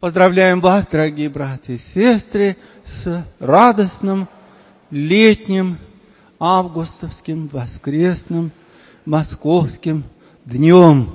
Поздравляем вас, дорогие братья и сестры, с радостным летним, августовским, воскресным, московским днем.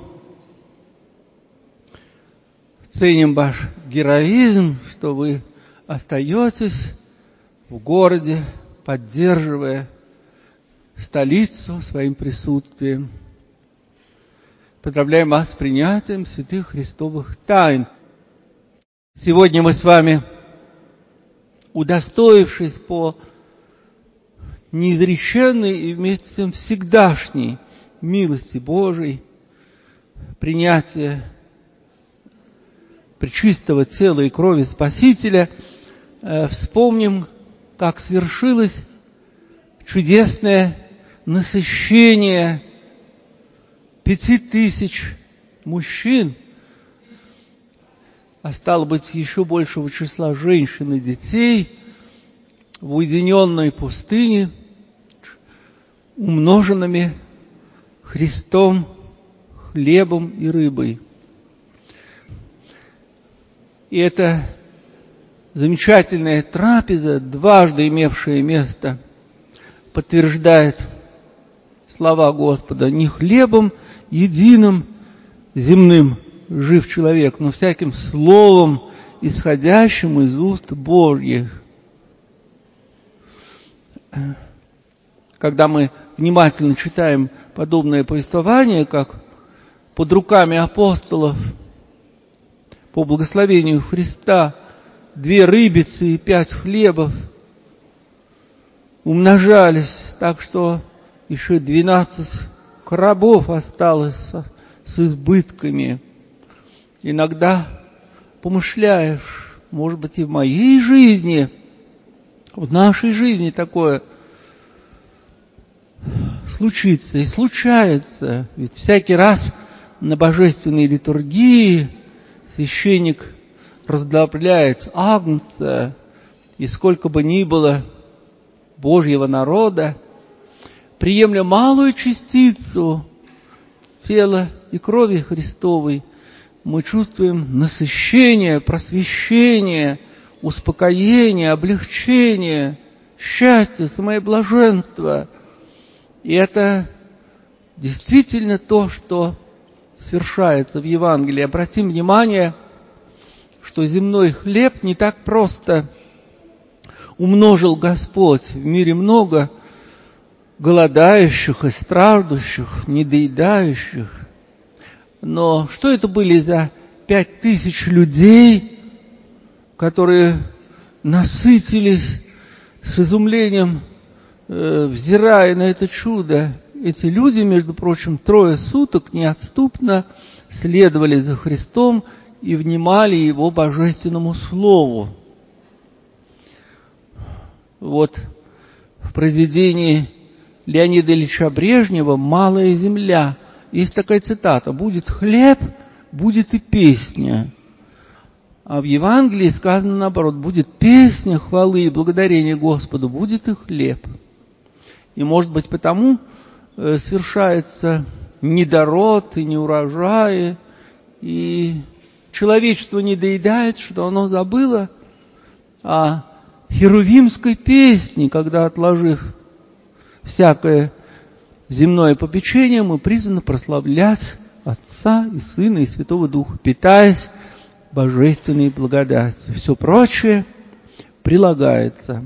Ценим ваш героизм, что вы остаетесь в городе, поддерживая столицу своим присутствием. Поздравляем вас с принятием святых христовых тайн. Сегодня мы с вами, удостоившись по неизреченной и вместе с тем всегдашней милости Божией, принятия пречистого тела и крови Спасителя, вспомним, как свершилось чудесное насыщение 5000 мужчин, а стало быть, еще большего числа женщин и детей в уединенной пустыне, умноженными Христом хлебом и рыбой. И эта замечательная трапеза, дважды имевшая место, подтверждает слова Господа: не хлебом единым земным жив человек, но всяким словом, исходящим из уст Божьих. Когда мы внимательно читаем подобное повествование, как под руками апостолов по благословению Христа 2 рыбицы и 5 хлебов умножались, так что еще 12 коробов осталось с избытками. Иногда помышляешь, может быть, и в моей жизни, в нашей жизни такое случится и случается. Ведь всякий раз на божественной литургии священник раздробляет агнца, и сколько бы ни было Божьего народа, приемля малую частицу тела и крови Христовой, мы чувствуем насыщение, просвещение, успокоение, облегчение, счастье, самоблаженство. И это действительно то, что свершается в Евангелии. Обратим внимание, что земной хлеб не так просто умножил Господь. В мире много голодающих и страждущих, недоедающих. Но что это были за 5000 людей, которые насытились с изумлением, взирая на это чудо? Эти люди, между прочим, 3 суток неотступно следовали за Христом и внимали Его божественному слову. Вот в произведении Леонида Ильича Брежнева «Малая земля» есть такая цитата: «Будет хлеб, будет и песня». А в Евангелии сказано наоборот: будет песня хвалы и благодарения Господу, будет и хлеб. И, может быть, потому свершается недород и неурожаи, и человечество не доедает, что оно забыло о херувимской песне, когда, отложив всякое земное попечение, мы призваны прославлять Отца и Сына и Святого Духа, питаясь божественной благодатью. Все прочее прилагается.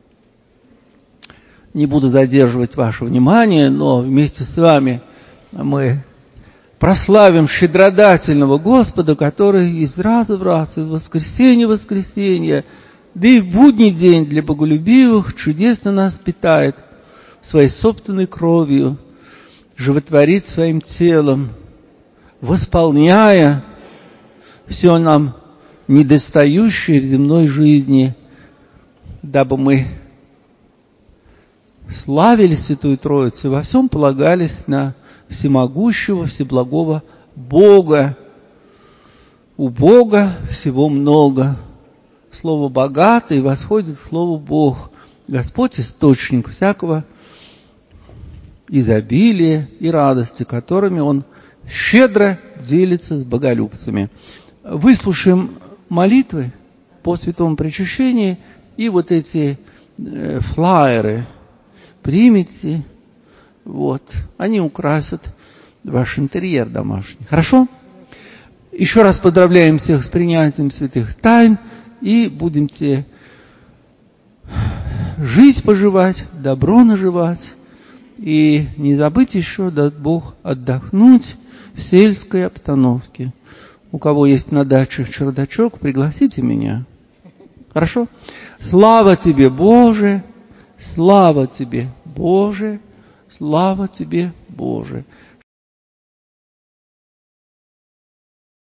Не буду задерживать ваше внимание, но вместе с вами мы прославим щедродательного Господа, который из раза в раз, из воскресенья в воскресенье, да и в будний день для боголюбивых чудесно нас питает своей собственной кровью, животворит своим телом, восполняя все нам недостающее в земной жизни, дабы мы славили Святую Троицу, во всем полагались на всемогущего, всеблагого Бога. У Бога всего много. Слово «богатый» восходит к слову «Бог». Господь — источник всякого изобилия и радости, которыми Он щедро делится с боголюбцами. Выслушаем молитвы по святому причащении и вот эти флаеры примите, вот, они украсят ваш интерьер домашний. Хорошо? Еще раз поздравляем всех с принятием святых тайн и будете жить, поживать, добро наживать. И не забыть еще, даст Бог, отдохнуть в сельской обстановке. У кого есть на даче чердачок, пригласите меня. Хорошо? Слава тебе, Боже! Слава тебе, Боже! Слава тебе, Боже!